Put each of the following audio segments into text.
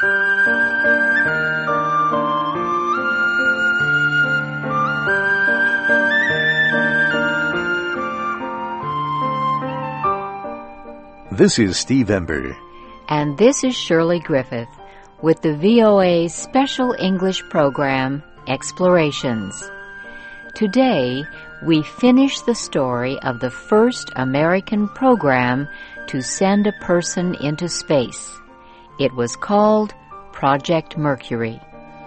This is Steve Ember. And this is Shirley Griffith with the VOA's special English program, Explorations. Today, we finish the story of the first American program to send a person into space. It was called Project Mercury.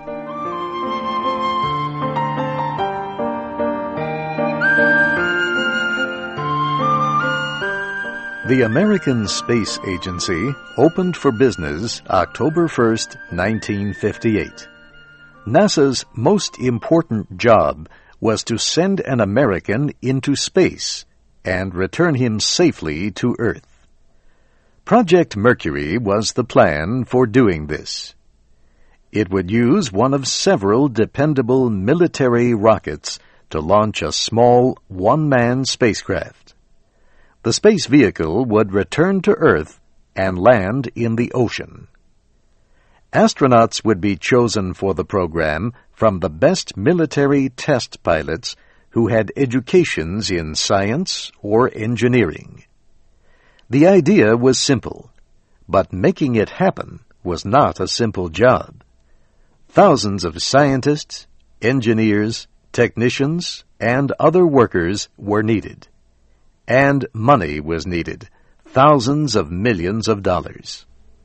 The American Space Agency opened for business October 1st, 1958. NASA's most important job was to send an American into space and return him safely to Earth. Project Mercury was the plan for doing this. It would use one of several dependable military rockets to launch a small one-man spacecraft. The space vehicle would return to Earth and land in the ocean. Astronauts would be chosen for the program from the best military test pilots who had educations in science or engineering. The idea was simple, but making it happen was not a simple job. Thousands of scientists, engineers, technicians, and other workers were needed. And money was needed, thousands of millions of dollars.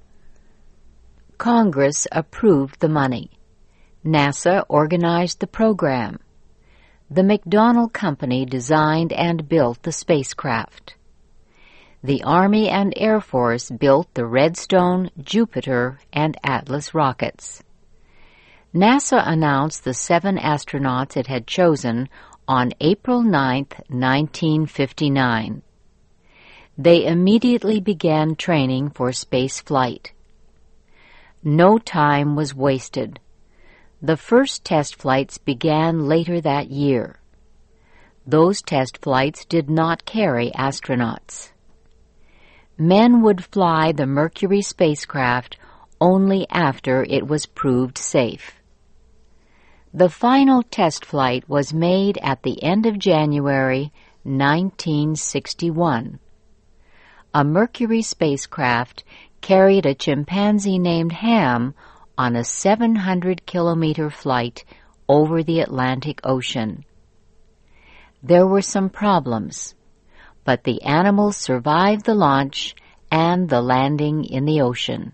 Congress approved the money. NASA organized the program. The McDonnell Company designed and built the spacecraft. The Army and Air Force built the Redstone, Jupiter, and Atlas rockets. NASA announced the 7 astronauts it had chosen on April 9, 1959. They immediately began training for space flight. No time was wasted. The first test flights began later that year. Those test flights did not carry astronauts. Men would fly the Mercury spacecraft only after it was proved safe. The final test flight was made at the end of January 1961. A Mercury spacecraft carried a chimpanzee named Ham on a 700-kilometer flight over the Atlantic Ocean. There were some problems, but the animal survived the launch and the landing in the ocean.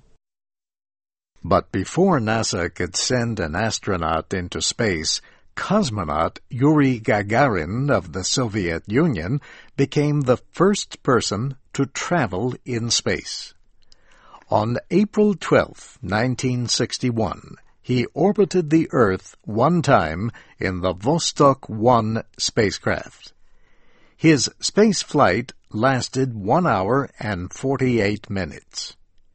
But before NASA could send an astronaut into space, cosmonaut Yuri Gagarin of the Soviet Union became the first person to travel in space. On April 12, 1961, he orbited the Earth one time in the Vostok 1 spacecraft. His space flight lasted 1 hour and 48 minutes.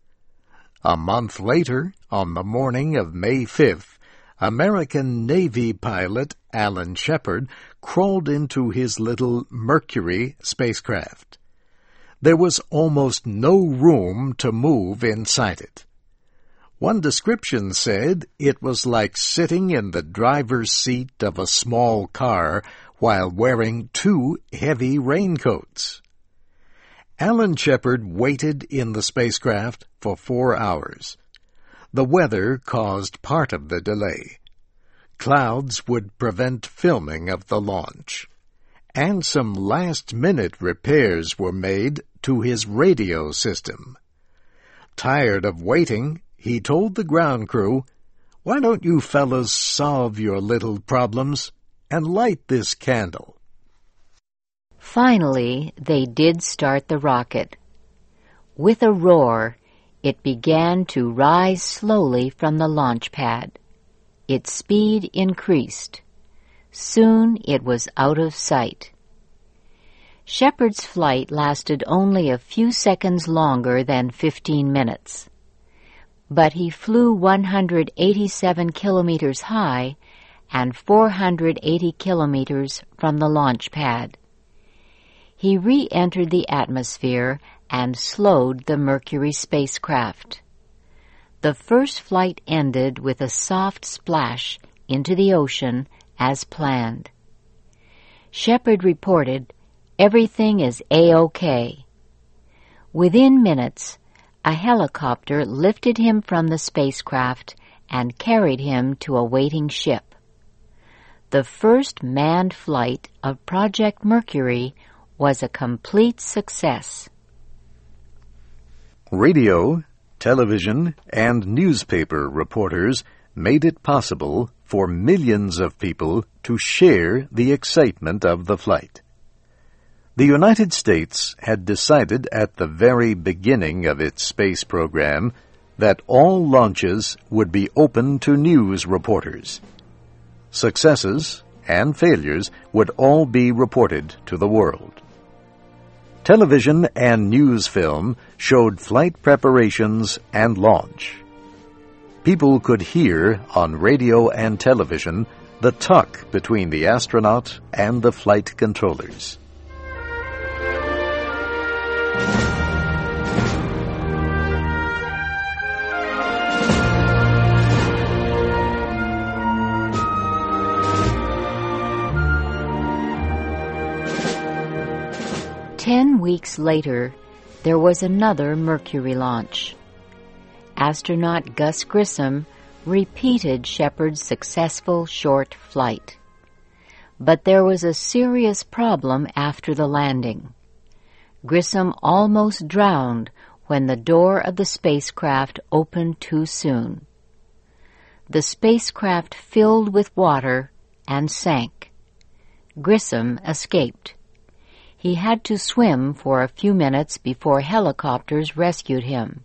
A month later, on the morning of May 5th, American Navy pilot Alan Shepard crawled into his little Mercury spacecraft. There was almost no room to move inside it. One description said it was like sitting in the driver's seat of a small car while wearing 2 heavy raincoats. Alan Shepard waited in the spacecraft for 4 hours. The weather caused part of the delay. Clouds would prevent filming of the launch, and some last-minute repairs were made to his radio system. Tired of waiting, he told the ground crew, "Why don't you fellas solve your little problems and light this candle?" Finally, they did start the rocket. With a roar, it began to rise slowly from the launch pad. Its speed increased. Soon it was out of sight. Shepard's flight lasted only a few seconds longer than 15 minutes. But he flew 187 kilometers high and 480 kilometers from the launch pad. He re-entered the atmosphere and slowed the Mercury spacecraft. The first flight ended with a soft splash into the ocean as planned. Shepard reported, "Everything is A-OK." Within minutes, a helicopter lifted him from the spacecraft and carried him to a waiting ship. The first manned flight of Project Mercury was a complete success. Radio, television, and newspaper reporters made it possible for millions of people to share the excitement of the flight. The United States had decided at the very beginning of its space program that all launches would be open to news reporters. Successes and failures would all be reported to the world. Television and news film showed flight preparations and launch. People could hear on radio and television the talk between the astronaut and the flight controllers. "10 weeks later, there was another Mercury launch. Astronaut Gus Grissom repeated Shepard's successful short flight. But there was a serious problem after the landing. Grissom almost drowned when the door of the spacecraft opened too soon. The spacecraft filled with water and sank. Grissom escaped. He had to swim for a few minutes before helicopters rescued him.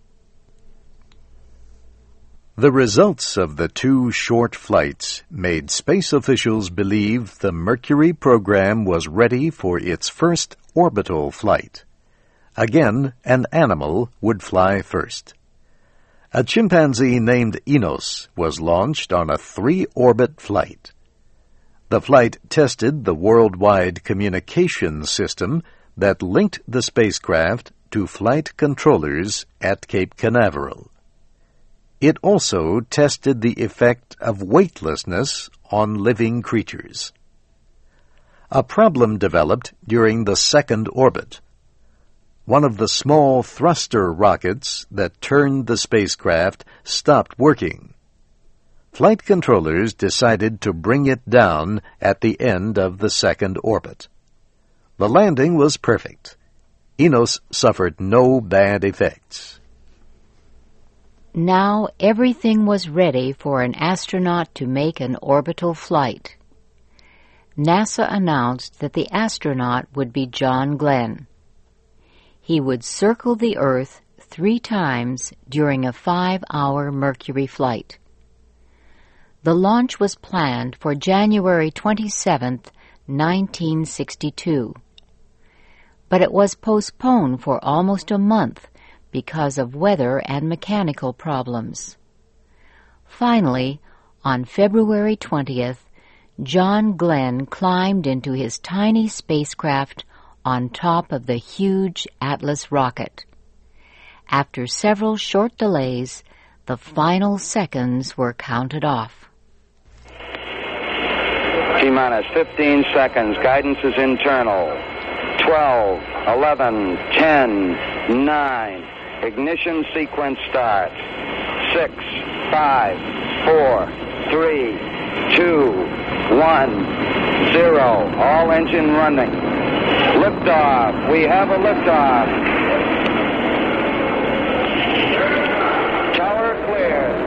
The results of the two short flights made space officials believe the Mercury program was ready for its first orbital flight. Again, an animal would fly first. A chimpanzee named Enos was launched on a 3-orbit flight. The flight tested the worldwide communication system that linked the spacecraft to flight controllers at Cape Canaveral. It also tested the effect of weightlessness on living creatures. A problem developed during the second orbit. One of the small thruster rockets that turned the spacecraft stopped working. Flight controllers decided to bring it down at the end of the second orbit. The landing was perfect. Enos suffered no bad effects. Now everything was ready for an astronaut to make an orbital flight. NASA announced that the astronaut would be John Glenn. He would circle the Earth 3 times during a 5-hour Mercury flight. The launch was planned for January 27, 1962. But it was postponed for almost a month because of weather and mechanical problems. Finally, on February 20th, John Glenn climbed into his tiny spacecraft on top of the huge Atlas rocket. After several short delays, the final seconds were counted off. T-minus 15 seconds. Guidance is internal. 12, 11, 10, 9. Ignition sequence starts. 6, 5, 4, 3, 2, 1, 0. All engine running. Liftoff. We have a liftoff. Tower clear.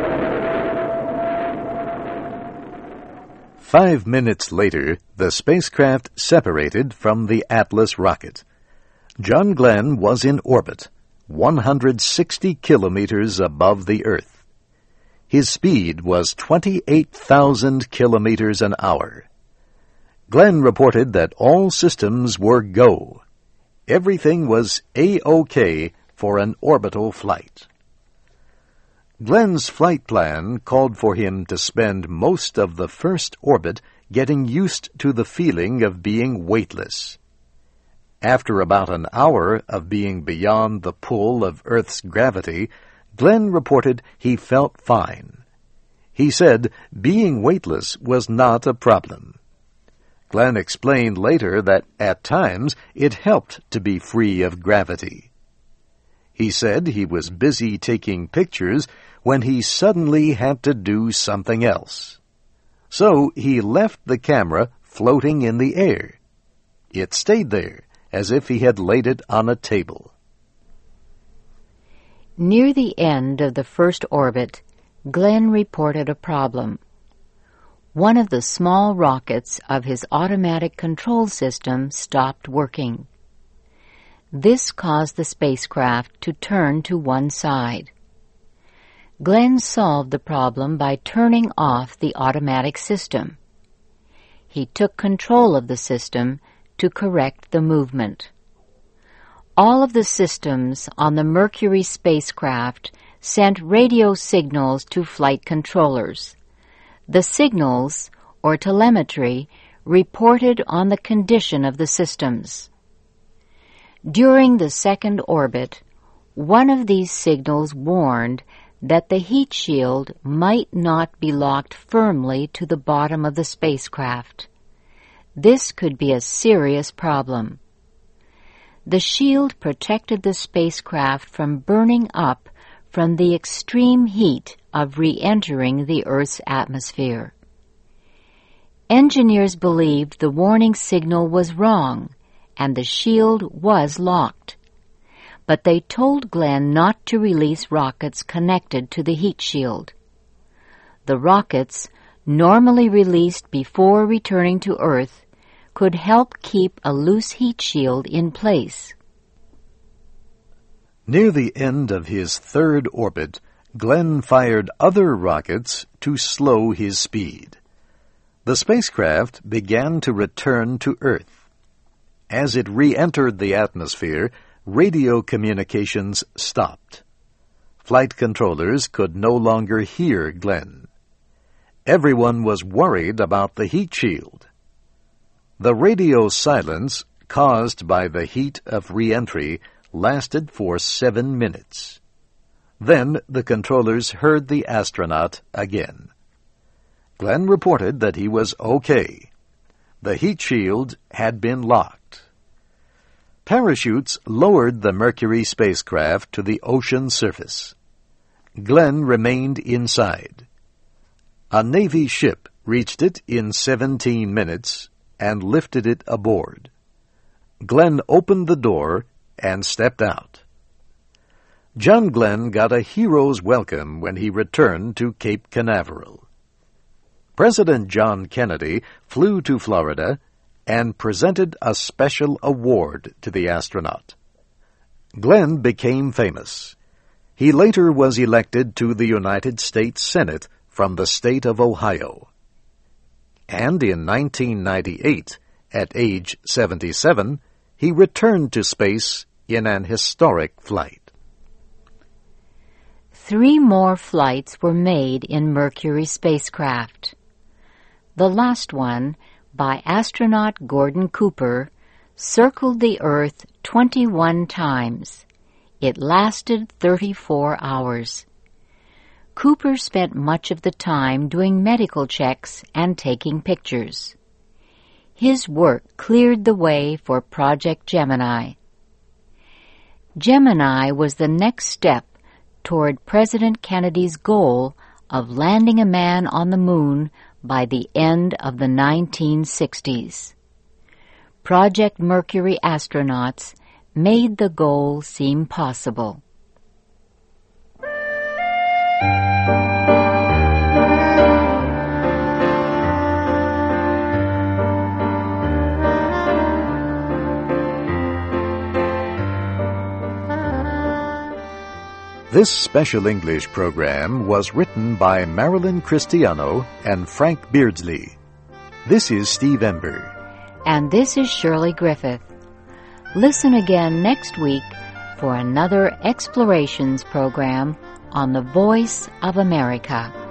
5 minutes later, the spacecraft separated from the Atlas rocket. John Glenn was in orbit, 160 kilometers above the Earth. His speed was 28,000 kilometers an hour. Glenn reported that all systems were go. Everything was A-OK for an orbital flight. Glenn's flight plan called for him to spend most of the first orbit getting used to the feeling of being weightless. After about an hour of being beyond the pull of Earth's gravity, Glenn reported he felt fine. He said being weightless was not a problem. Glenn explained later that at times it helped to be free of gravity. He said he was busy taking pictures when he suddenly had to do something else. So he left the camera floating in the air. It stayed there, as if he had laid it on a table. Near the end of the first orbit, Glenn reported a problem. One of the small rockets of his automatic control system stopped working. This caused the spacecraft to turn to one side. Glenn solved the problem by turning off the automatic system. He took control of the system to correct the movement. All of the systems on the Mercury spacecraft sent radio signals to flight controllers. The signals, or telemetry, reported on the condition of the systems. During the second orbit, one of these signals warned that the heat shield might not be locked firmly to the bottom of the spacecraft. This could be a serious problem. The shield protected the spacecraft from burning up from the extreme heat of re-entering the Earth's atmosphere. Engineers believed the warning signal was wrong and the shield was locked, but they told Glenn not to release rockets connected to the heat shield. The rockets, normally released before returning to Earth, could help keep a loose heat shield in place. Near the end of his third orbit, Glenn fired other rockets to slow his speed. The spacecraft began to return to Earth. As it re-entered the atmosphere, radio communications stopped. Flight controllers could no longer hear Glenn. Everyone was worried about the heat shield. The radio silence caused by the heat of re-entry lasted for 7 minutes. Then the controllers heard the astronaut again. Glenn reported that he was okay. The heat shield had been locked. Parachutes lowered the Mercury spacecraft to the ocean surface. Glenn remained inside. A Navy ship reached it in 17 minutes and lifted it aboard. Glenn opened the door and stepped out. John Glenn got a hero's welcome when he returned to Cape Canaveral. President John Kennedy flew to Florida and presented a special award to the astronaut. Glenn became famous. He later was elected to the United States Senate from the state of Ohio. And in 1998, at age 77, he returned to space in an historic flight. 3 more flights were made in Mercury spacecraft. The last one, by astronaut Gordon Cooper, circled the Earth 21 times. It lasted 34 hours. Cooper spent much of the time doing medical checks and taking pictures. His work cleared the way for Project Gemini. Gemini was the next step toward President Kennedy's goal of landing a man on the moon by the end of the 1960s. Project Mercury astronauts made the goal seem possible. This special English program was written by Marilyn Cristiano and Frank Beardsley. This is Steve Ember. And this is Shirley Griffith. Listen again next week for another Explorations program on the Voice of America.